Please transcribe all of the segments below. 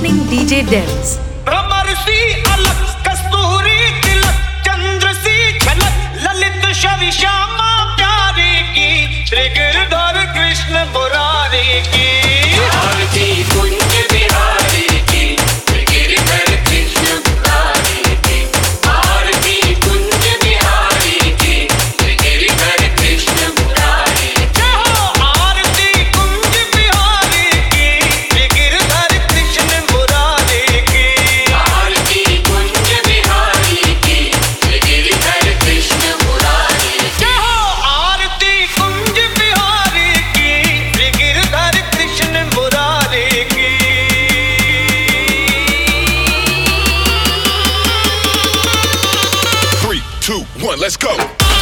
presenting DJ Dance. भ्रमर सी अलग कस्तूरी तिलक चंद्र सी झलक ललित छवि श्यामा प्यारी की श्री गिरधर कृष्ण मुरारी की आरती कुंज बिहारी की श्री गिरधर कृष्ण मुरारी की आरती कुंज बिहारी की श्री गिरधर कृष्ण मुरारी जय हो आरती कुंज बिहारी की श्री गिरधर कृष्ण मुरारी की आरती कुंज बिहारी की श्री गिरधर कृष्ण मुरारी जय हो आरती कुंज बिहारी की श्री गिरधर कृष्ण मुरारी की 3, 2, 1, let's go.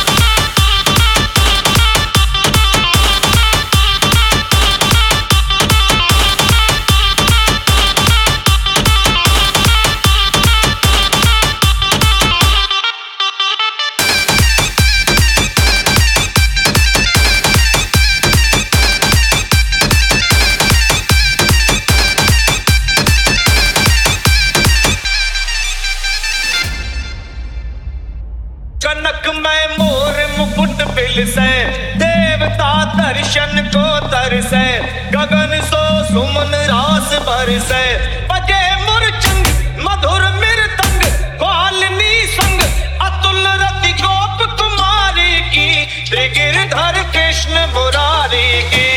कनक में मोर मुकुट बिल से देवता दर्शन को तरसे गगन सो सुमन रास बरसे बजे मुरचंग मधुर मृदंग ग्वालिनी संग अतुल रति गोप कुमारी की श्री गिरधर कृष्ण मुरारी की